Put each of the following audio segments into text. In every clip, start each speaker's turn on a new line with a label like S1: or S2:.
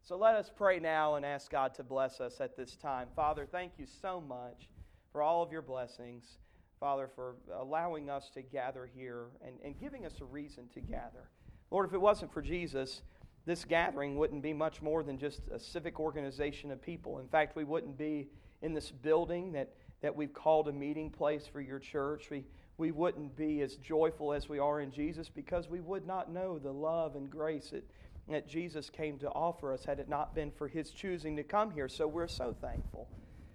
S1: So let us pray now and ask God to bless us at this time. Father, thank you so much for all of your blessings. Father, for allowing us to gather here and giving us a reason to gather. Lord, if it wasn't for Jesus, this gathering wouldn't be much more than just a civic organization of people. In fact, we wouldn't be in this building that we've called a meeting place for your church. We wouldn't be as joyful as we are in Jesus because we would not know the love and grace that Jesus came to offer us had it not been for His choosing to come here. So we're so thankful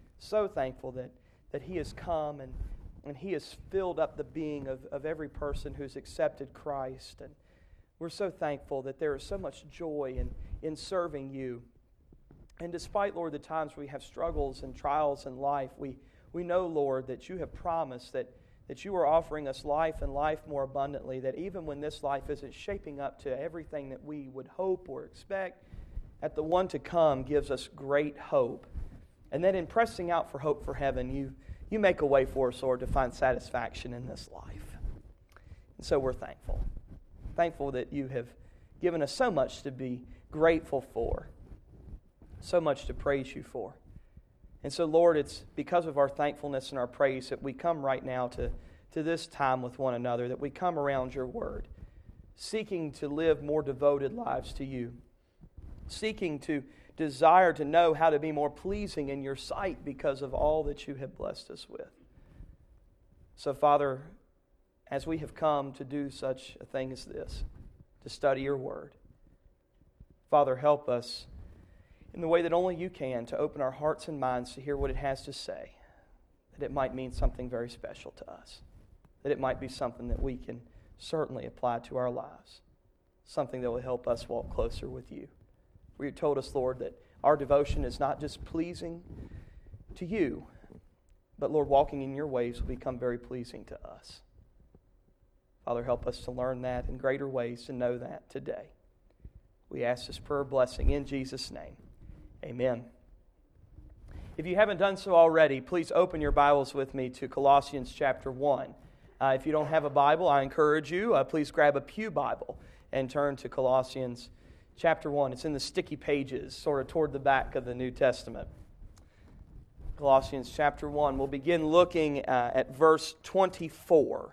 S1: that He has come and He has filled up the being of every person who's accepted Christ. And we're so thankful that there is so much joy in serving you. And despite, Lord, the times we have struggles and trials in life, we know, Lord, that you have promised that you are offering us life and life more abundantly, that even when this life isn't shaping up to everything that we would hope or expect, that the one to come gives us great hope. And that in pressing out for hope for heaven, you make a way for us, Lord, to find satisfaction in this life. And so we're thankful. Thankful that you have given us so much to be grateful for, so much to praise you for. And so, Lord, it's because of our thankfulness and our praise that we come right now to this time with one another, that we come around your word, seeking to live more devoted lives to you, seeking to desire to know how to be more pleasing in your sight because of all that you have blessed us with. So, Father, as we have come to do such a thing as this, to study your word, Father, help us in the way that only you can, to open our hearts and minds to hear what it has to say, that it might mean something very special to us, that it might be something that we can certainly apply to our lives, something that will help us walk closer with you. For you told us, Lord, that our devotion is not just pleasing to you, but, Lord, walking in your ways will become very pleasing to us. Father, help us to learn that in greater ways, to know that today. We ask this prayer blessing in Jesus' name. Amen. If you haven't done so already, please open your Bibles with me to Colossians chapter 1. If you don't have a Bible, I encourage you, please grab a pew Bible and turn to Colossians chapter 1. It's in the sticky pages, sort of toward the back of the New Testament. Colossians chapter 1. We'll begin looking at verse 24.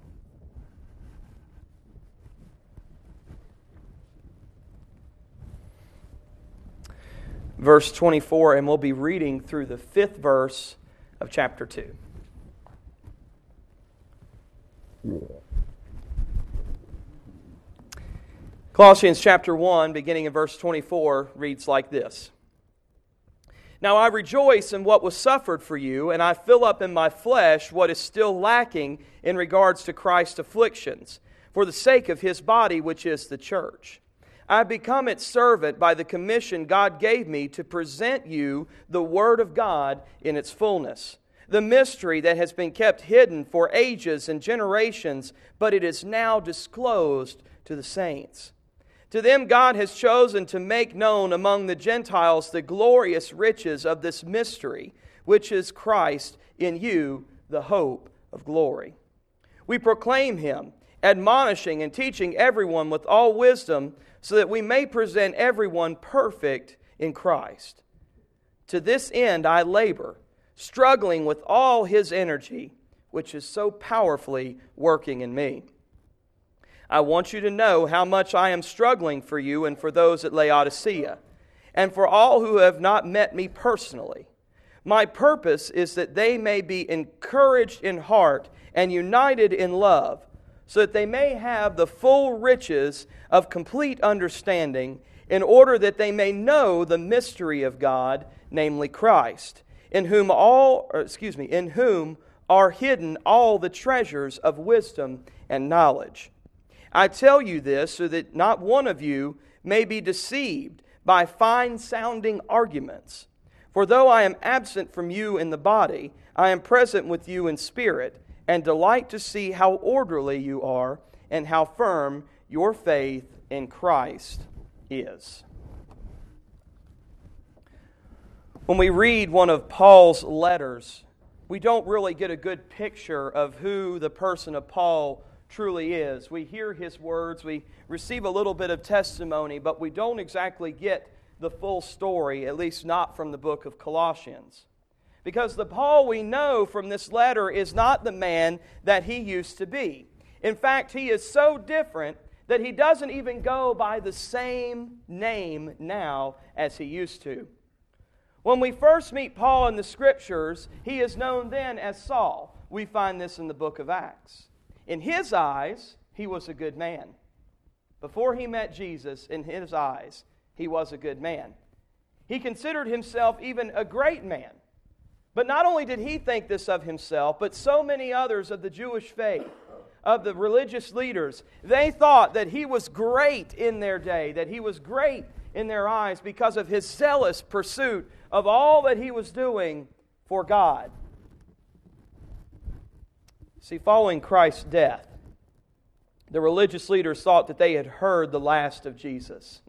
S1: Verse 24, and we'll be reading through the 5th verse of chapter 2. Colossians chapter 1, beginning in verse 24, reads like this. Now I rejoice in what was suffered for you, and I fill up in my flesh what is still lacking in regards to Christ's afflictions, for the sake of His body, which is the church. I have become its servant by the commission God gave me to present you the Word of God in its fullness, the mystery that has been kept hidden for ages and generations, but it is now disclosed to the saints. To them God has chosen to make known among the Gentiles the glorious riches of this mystery, which is Christ in you, the hope of glory. We proclaim Him, admonishing and teaching everyone with all wisdom, so that we may present everyone perfect in Christ. To this end I labor, struggling with all His energy, which is so powerfully working in me. I want you to know how much I am struggling for you and for those at Laodicea, and for all who have not met me personally. My purpose is that they may be encouraged in heart and united in love, so that they may have the full riches of complete understanding, in order that they may know the mystery of God, namely Christ, in whom are hidden all the treasures of wisdom and knowledge. I tell you this so that not one of you may be deceived by fine-sounding arguments. For though I am absent from you in the body, I am present with you in spirit, and delight to see how orderly you are and how firm your faith in Christ is. When we read one of Paul's letters, we don't really get a good picture of who the person of Paul truly is. We hear his words, we receive a little bit of testimony, but we don't exactly get the full story, at least not from the book of Colossians. Because the Paul we know from this letter is not the man that he used to be. In fact, he is so different that he doesn't even go by the same name now as he used to. When we first meet Paul in the Scriptures, he is known then as Saul. We find this in the book of Acts. In his eyes, he was a good man. Before he met Jesus, in his eyes, he was a good man. He considered himself even a great man. But not only did he think this of himself, but so many others of the Jewish faith, of the religious leaders, they thought that he was great in their day, that he was great in their eyes because of his zealous pursuit of all that he was doing for God. See, following Christ's death, the religious leaders thought that they had heard the last of Jesus.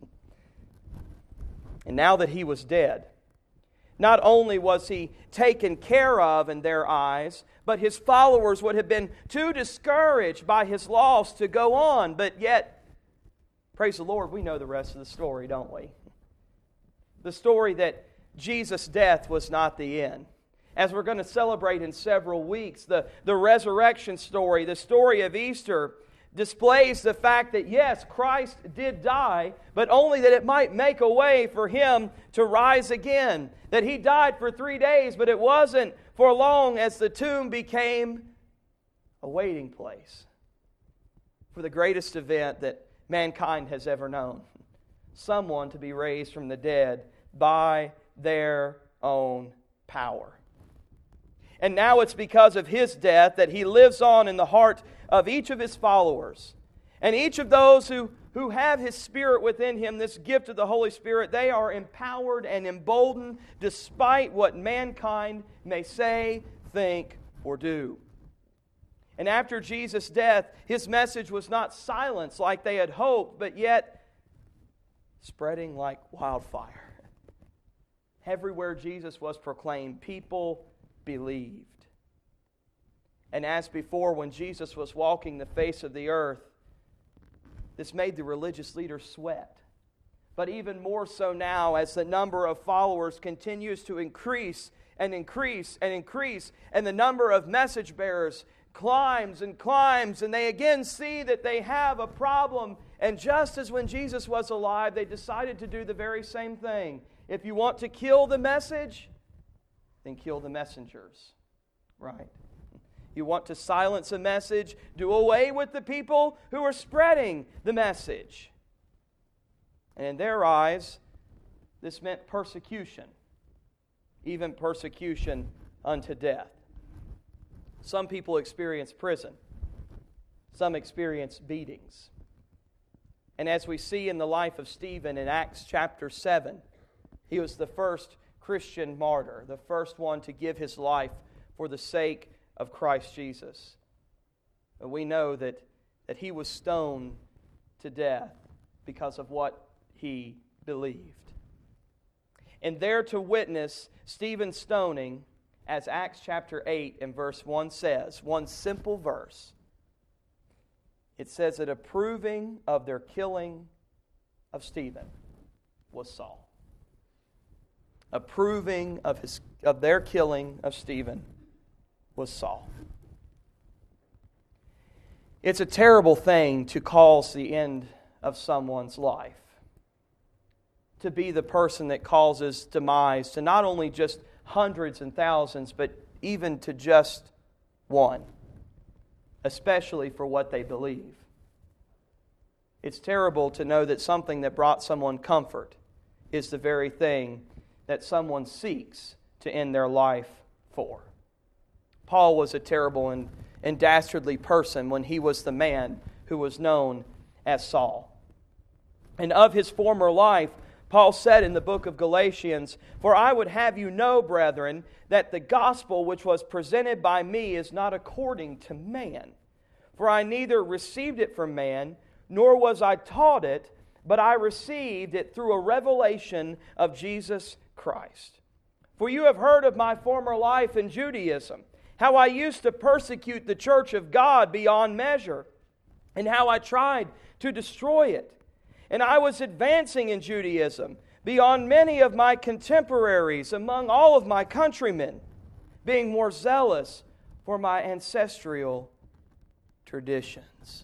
S1: And now that he was dead, not only was he taken care of in their eyes, but his followers would have been too discouraged by his loss to go on. But yet, praise the Lord, we know the rest of the story, don't we? The story that Jesus' death was not the end. As we're going to celebrate in several weeks, the resurrection story, the story of Easter, displays the fact that yes, Christ did die, but only that it might make a way for Him to rise again. That He died for 3 days, but it wasn't for long as the tomb became a waiting place for the greatest event that mankind has ever known. Someone to be raised from the dead by their own power. And now it's because of His death that He lives on in the heart of each of His followers. And each of those who have His Spirit within Him, this gift of the Holy Spirit, they are empowered and emboldened despite what mankind may say, think, or do. And after Jesus' death, His message was not silenced like they had hoped, but yet spreading like wildfire. Everywhere Jesus was proclaimed, people believed. And as before, when Jesus was walking the face of the earth, this made the religious leaders sweat. But even more so now, as the number of followers continues to increase and increase and increase, and the number of message bearers climbs and climbs, and they again see that they have a problem. And just as when Jesus was alive, they decided to do the very same thing. If you want to kill the message, then kill the messengers. Right? You want to silence a message, do away with the people who are spreading the message. And in their eyes, this meant persecution, even persecution unto death. Some people experience prison. Some experience beatings. And as we see in the life of Stephen in Acts chapter 7, he was the first Christian martyr, the first one to give his life for the sake of Christ Jesus. And we know that he was stoned to death because of what he believed. And there to witness Stephen's stoning, as Acts chapter 8 and verse 1 says, one simple verse, it says that approving of their killing of Stephen was Saul. Approving of their killing of Stephen was Saul. It's a terrible thing to cause the end of someone's life. To be the person that causes demise to not only just hundreds and thousands, but even to just one. Especially for what they believe. It's terrible to know that something that brought someone comfort is the very thing that someone seeks to end their life for. Paul was a terrible and dastardly person when he was the man who was known as Saul. And of his former life, Paul said in the book of Galatians, "For I would have you know, brethren, that the gospel which was presented by me is not according to man. For I neither received it from man, nor was I taught it, but I received it through a revelation of Jesus Christ. For you have heard of my former life in Judaism, how I used to persecute the church of God beyond measure, and how I tried to destroy it. And I was advancing in Judaism, beyond many of my contemporaries among all of my countrymen, being more zealous for my ancestral traditions.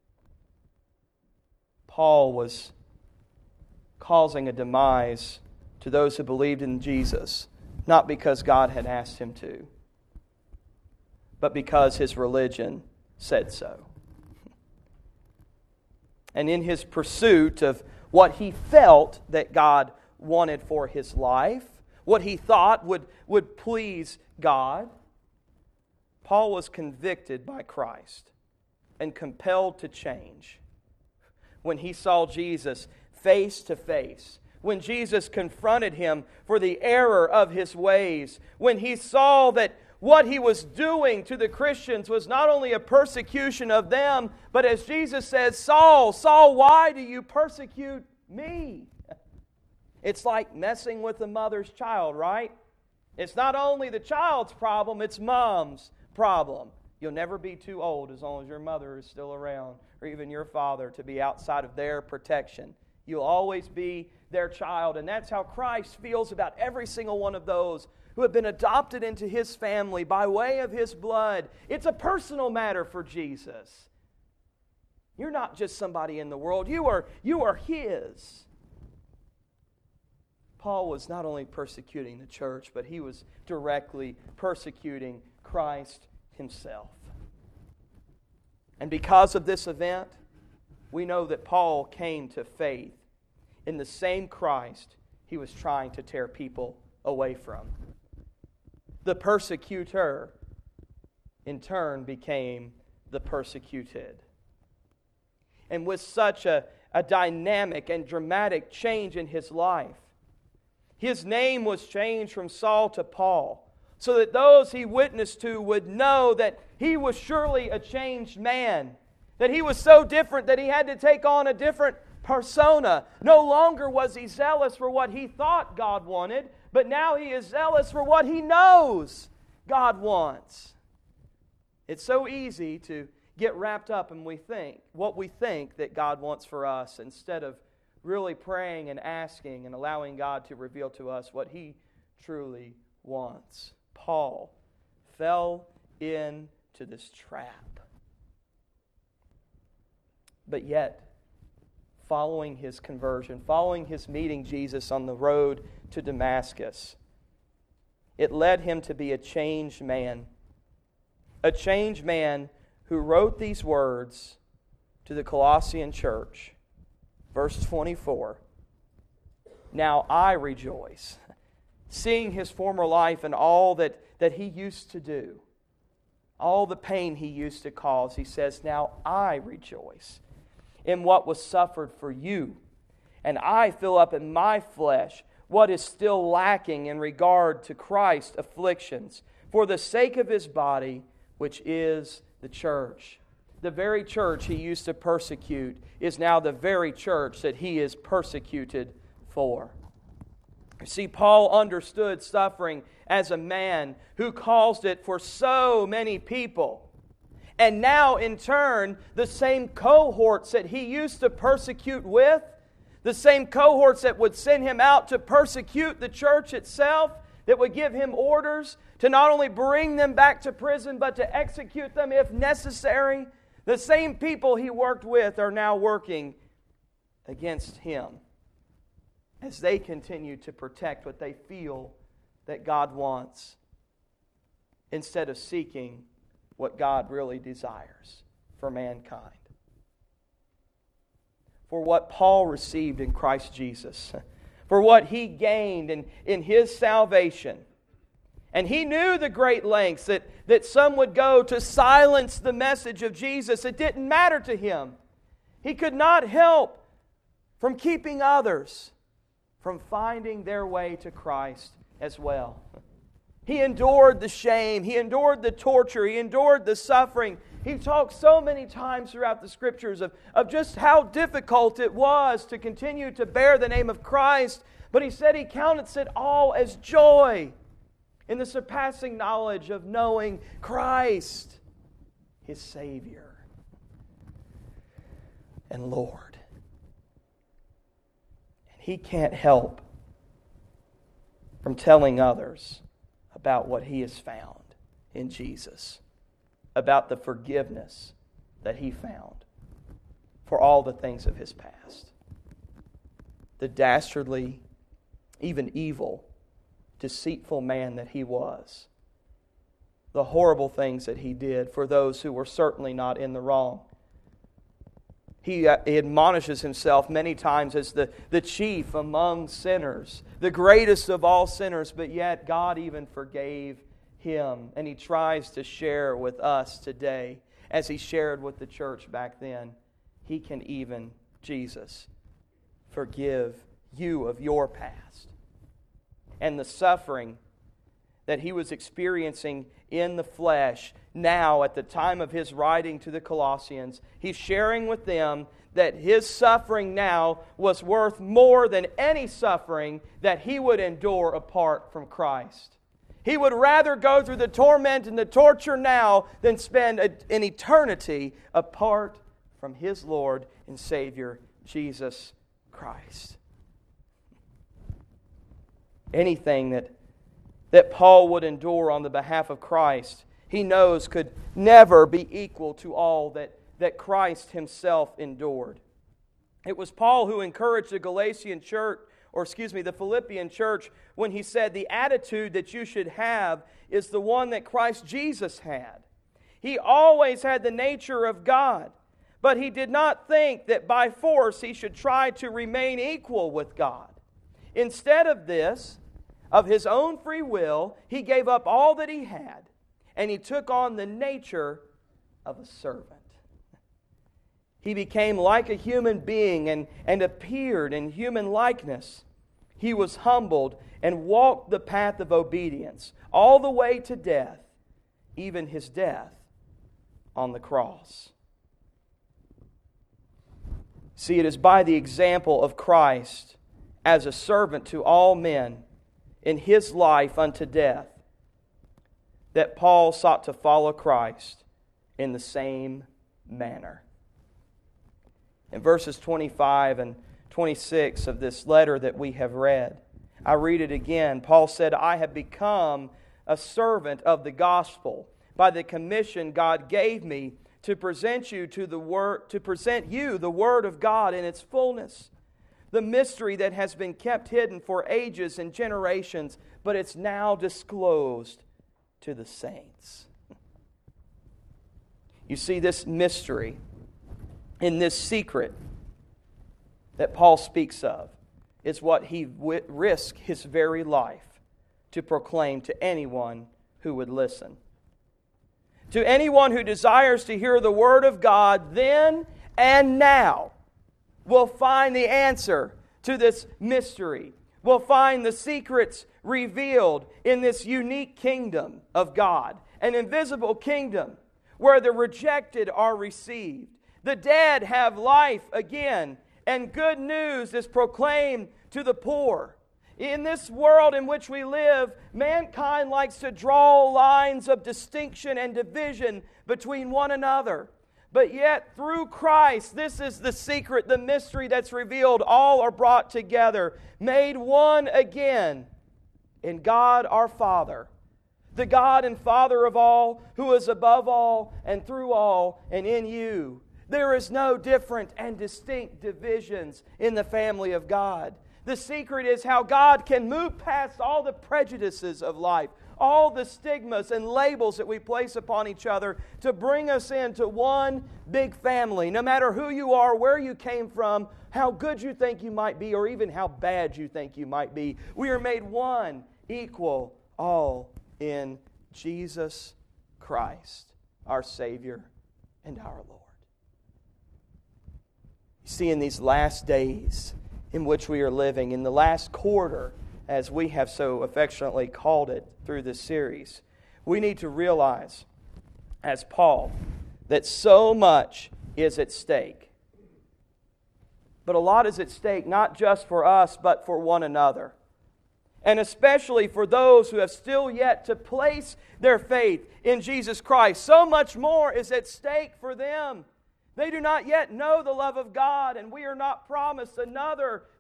S1: Paul was causing a demise to those who believed in Jesus, not because God had asked him to, but because his religion said so. And in his pursuit of what he felt that God wanted for his life, what he thought would please God, Paul was convicted by Christ and compelled to change when he saw Jesus face to face, when Jesus confronted him for the error of his ways, when he saw that what he was doing to the Christians was not only a persecution of them, but as Jesus says, Saul, Saul, why do you persecute me? It's like messing with a mother's child, right? It's not only the child's problem, it's mom's problem. You'll never be too old as long as your mother is still around, or even your father, to be outside of their protection. You'll always be their child, and that's how Christ feels about every single one of those who have been adopted into His family by way of His blood. It's a personal matter for Jesus. You're not just somebody in the world. You are His. Paul was not only persecuting the church, but he was directly persecuting Christ Himself. And because of this event, we know that Paul came to faith in the same Christ he was trying to tear people away from. The persecutor, in turn, became the persecuted. And with such a dynamic and dramatic change in his life, his name was changed from Saul to Paul, so that those he witnessed to would know that he was surely a changed man, that he was so different that he had to take on a different persona. No longer was he zealous for what he thought God wanted, but now he is zealous for what he knows God wants. It's so easy to get wrapped up in what we think that God wants for us, instead of really praying and asking and allowing God to reveal to us what He truly wants. Paul fell into this trap. But yet, following his conversion, following his meeting Jesus on the road to Damascus, it led him to be a changed man. A changed man who wrote these words to the Colossian church. Verse 24, "Now I rejoice, seeing his former life and all that he used to do, all the pain he used to cause." He says, "Now I rejoice in what was suffered for you, and I fill up in my flesh what is still lacking in regard to Christ's afflictions, for the sake of His body, which is the church." The very church he used to persecute is now the very church that he is persecuted for. You see, Paul understood suffering as a man who caused it for so many people. And now, in turn, the same cohorts that he used to persecute with, the same cohorts that would send him out to persecute the church itself, that would give him orders to not only bring them back to prison, but to execute them if necessary, the same people he worked with are now working against him as they continue to protect what they feel that God wants, instead of seeking what God really desires for mankind. For what Paul received in Christ Jesus, for what he gained in his salvation. And he knew the great lengths that some would go to silence the message of Jesus. It didn't matter to him. He could not help from keeping others from finding their way to Christ as well. He endured the shame. He endured the torture. He endured the suffering. He talked so many times throughout the Scriptures of just how difficult it was to continue to bear the name of Christ. But he said he counted it all as joy in the surpassing knowledge of knowing Christ, his Savior and Lord. And he can't help from telling others about what he has found in Jesus, about the forgiveness that he found for all the things of his past. The dastardly, even evil, deceitful man that he was. The horrible things that he did for those who were certainly not in the wrong. He admonishes himself many times as the chief among sinners, the greatest of all sinners, but yet God even forgave him. And he tries to share with us today, as he shared with the church back then. He can even, Jesus, forgive you of your past and the suffering that he was experiencing in the flesh. Now, at the time of his writing to the Colossians, he's sharing with them that his suffering now was worth more than any suffering that he would endure apart from Christ. He would rather go through the torment and the torture now than spend an eternity apart from his Lord and Savior, Jesus Christ. Anything that Paul would endure on the behalf of Christ, he knows could never be equal to all that Christ himself endured. It was Paul who encouraged the the Philippian church when he said, the attitude that you should have is the one that Christ Jesus had. He always had the nature of God, but he did not think that by force he should try to remain equal with God. Instead of this, of his own free will, he gave up all that he had, and he took on the nature of a servant. He became like a human being and appeared in human likeness. He was humbled and walked the path of obedience all the way to death, even his death on the cross. See, it is by the example of Christ as a servant to all men in his life unto death that Paul sought to follow Christ in the same manner. In verses 25 and 26 of this letter that we have read, I read it again. Paul said, I have become a servant of the gospel by the commission God gave me to present you the word of God in its fullness. The mystery that has been kept hidden for ages and generations, but it's now disclosed to the saints. You see, this mystery in this secret that Paul speaks of is what he risked his very life to proclaim to anyone who would listen. To anyone who desires to hear the Word of God then and now will find the answer to this mystery. Will find the secrets revealed in this unique kingdom of God, an invisible kingdom where the rejected are received. The dead have life again, and good news is proclaimed to the poor. In this world in which we live, mankind likes to draw lines of distinction and division between one another. But yet, through Christ, this is the secret, the mystery that's revealed. All are brought together, made one again in God our Father, the God and Father of all, who is above all and through all and in you. There is no different and distinct divisions in the family of God. The secret is how God can move past all the prejudices of life, all the stigmas and labels that we place upon each other to bring us into one big family. No matter who you are, where you came from, how good you think you might be, or even how bad you think you might be, we are made one, equal, all in Jesus Christ, our Savior and our Lord. You see, in these last days in which we are living, in the last quarter, as we have so affectionately called it through this series, we need to realize, as Paul, that so much is at stake. But a lot is at stake, not just for us, but for one another. And especially for those who have still yet to place their faith in Jesus Christ. So much more is at stake for them. They do not yet know the love of God, and we are not promised another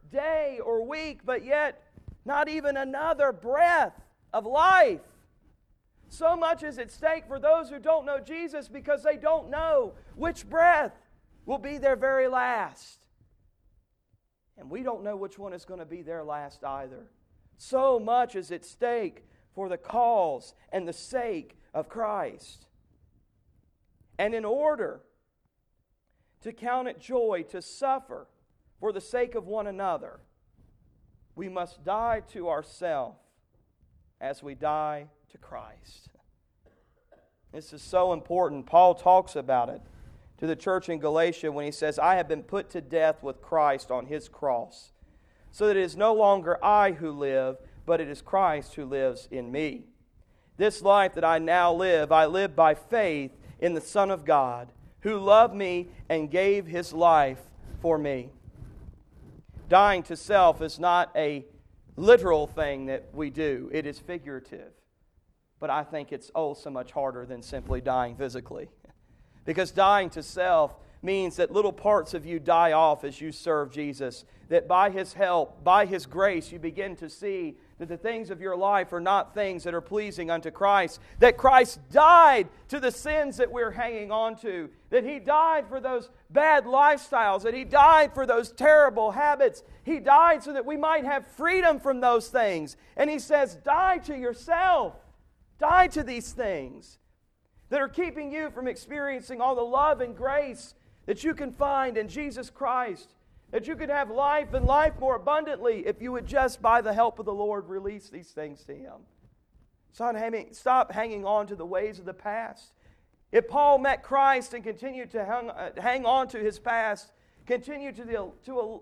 S1: day or week, but yet not even another breath of life. So much is at stake for those who don't know Jesus because they don't know which breath will be their very last. And we don't know which one is going to be their last either. So much is at stake for the cause and the sake of Christ. And in order to count it joy to suffer for the sake of one another, we must die to ourselves as we die to Christ. This is so important. Paul talks about it to the church in Galatia when he says, I have been put to death with Christ on His cross, so that it is no longer I who live, but it is Christ who lives in me. This life that I now live, I live by faith in the Son of God, who loved me and gave His life for me. Dying to self is not a literal thing that we do. It is figurative. But I think it's so much harder than simply dying physically. Because dying to self means that little parts of you die off as you serve Jesus. That by His help, by His grace, you begin to see that the things of your life are not things that are pleasing unto Christ. That Christ died to the sins that we're hanging on to. That He died for those bad lifestyles. That He died for those terrible habits. He died so that we might have freedom from those things. And He says, die to yourself. Die to these things that are keeping you from experiencing all the love and grace that you can find in Jesus Christ. That you could have life and life more abundantly if you would just, by the help of the Lord, release these things to Him. Stop hanging on to the ways of the past. If Paul met Christ and continued to hang on to his past, continue to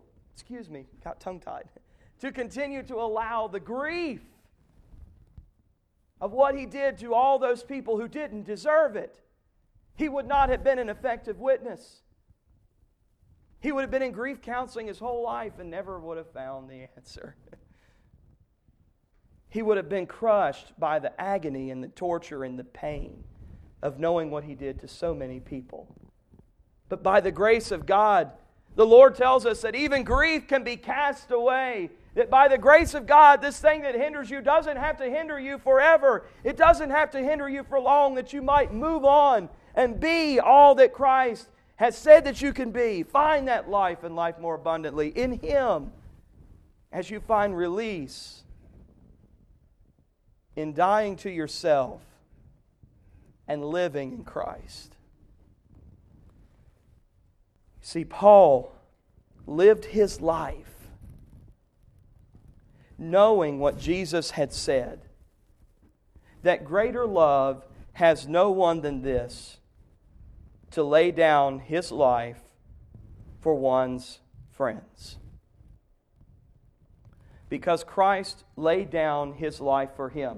S1: continue to allow the grief of what he did to all those people who didn't deserve it, he would not have been an effective witness. He would have been in grief counseling his whole life and never would have found the answer. He would have been crushed by the agony and the torture and the pain of knowing what he did to so many people. But by the grace of God, the Lord tells us that even grief can be cast away. That by the grace of God, this thing that hinders you doesn't have to hinder you forever. It doesn't have to hinder you for long, that you might move on and be all that Christ has said that you can be. Find that life and life more abundantly in Him as you find release in dying to yourself and living in Christ. See, Paul lived his life knowing what Jesus had said, that greater love has no one than this, to lay down his life for one's friends. Because Christ laid down His life for him.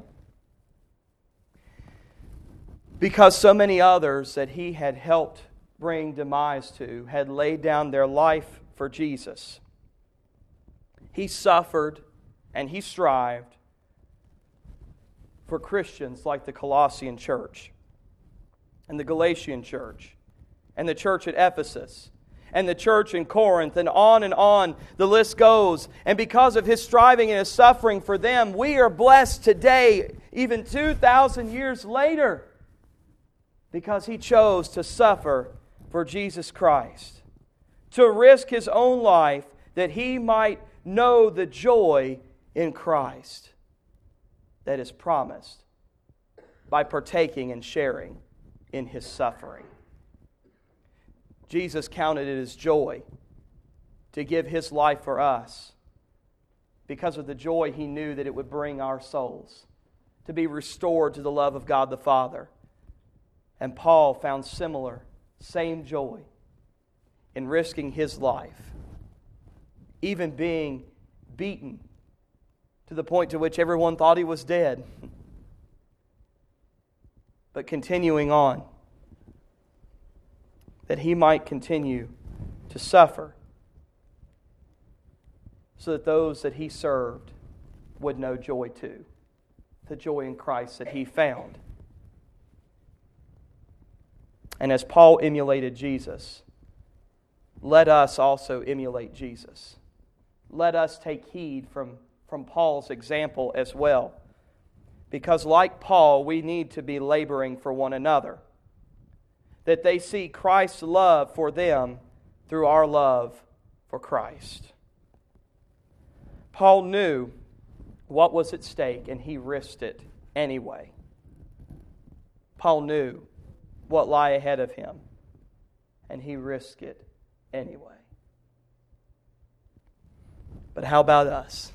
S1: Because so many others that He had helped bring demise to had laid down their life for Jesus. He suffered and He strived for Christians like the Colossian church and the Galatian church and the church at Ephesus and the church in Corinth, and on the list goes. And because of His striving and His suffering for them, we are blessed today, even 2,000 years later, because He chose to suffer for Jesus Christ, to risk His own life that He might know the joy in Christ that is promised by partaking and sharing in His suffering. Jesus counted it as joy to give His life for us because of the joy He knew that it would bring our souls to be restored to the love of God the Father. And Paul found same joy in risking his life, even being beaten to the point to which everyone thought he was dead, but continuing on, that he might continue to suffer so that those that he served would know joy too, the joy in Christ that he found. And as Paul emulated Jesus, let us also emulate Jesus. let us take heed from Paul's example as well. Because like Paul, we need to be laboring for one another. That they see Christ's love for them through our love for Christ. Paul knew what was at stake, and he risked it anyway. Paul knew what lay ahead of him, and he risked it anyway. But how about us?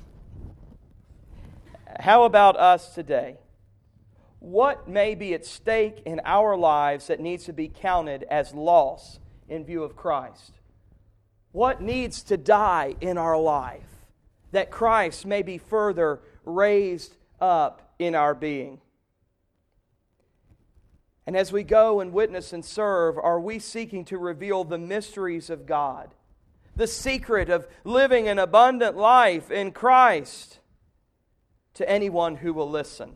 S1: How about us today? What may be at stake in our lives that needs to be counted as loss in view of Christ? What needs to die in our life that Christ may be further raised up in our being? And as we go and witness and serve, are we seeking to reveal the mysteries of God? The secret of living an abundant life in Christ to anyone who will listen?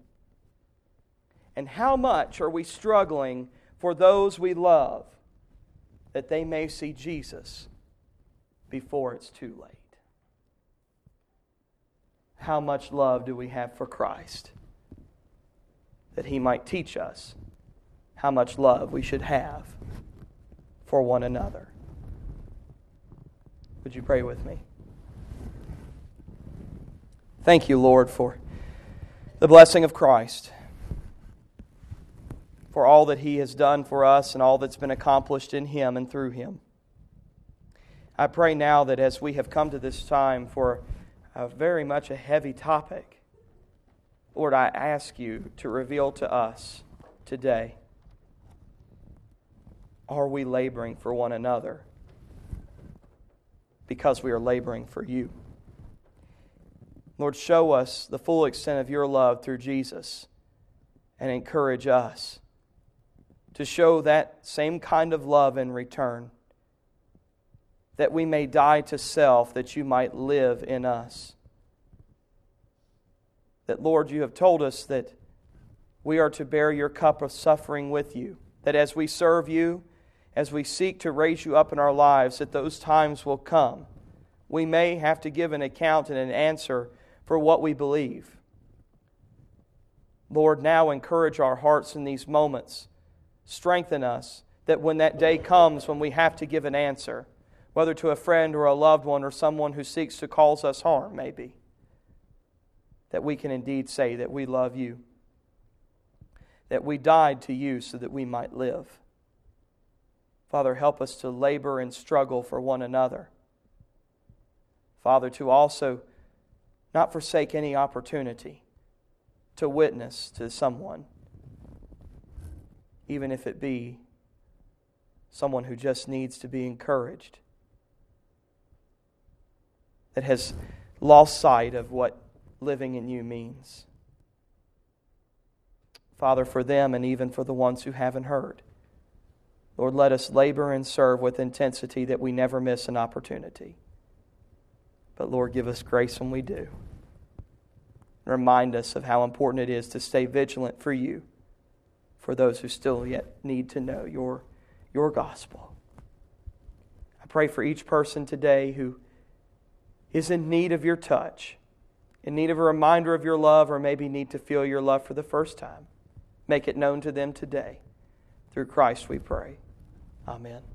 S1: And how much are we struggling for those we love that they may see Jesus before it's too late? How much love do we have for Christ that He might teach us how much love we should have for one another? Would you pray with me? Thank you, Lord, for the blessing of Christ, for all that He has done for us and all that's been accomplished in Him and through Him. I pray now that as we have come to this time for very much a heavy topic, Lord, I ask You to reveal to us today, are we laboring for one another because we are laboring for You? Lord, show us the full extent of Your love through Jesus and encourage us to show that same kind of love in return, that we may die to self, that You might live in us. That, Lord, You have told us that we are to bear Your cup of suffering with You, that as we serve You, as we seek to raise You up in our lives, that those times will come. We may have to give an account and an answer for what we believe. Lord, now encourage our hearts in these moments. Strengthen us that when that day comes when we have to give an answer, whether to a friend or a loved one or someone who seeks to cause us harm, maybe, that we can indeed say that we love You, that we died to You so that we might live. Father, help us to labor and struggle for one another. Father, to also not forsake any opportunity to witness to someone, even if it be someone who just needs to be encouraged, that has lost sight of what living in You means. Father, for them and even for the ones who haven't heard, Lord, let us labor and serve with intensity that we never miss an opportunity. But Lord, give us grace when we do. Remind us of how important it is to stay vigilant for You, for those who still yet need to know Your gospel. I pray for each person today who is in need of Your touch, in need of a reminder of Your love, or maybe need to feel Your love for the first time. Make it known to them today. Through Christ we pray. Amen.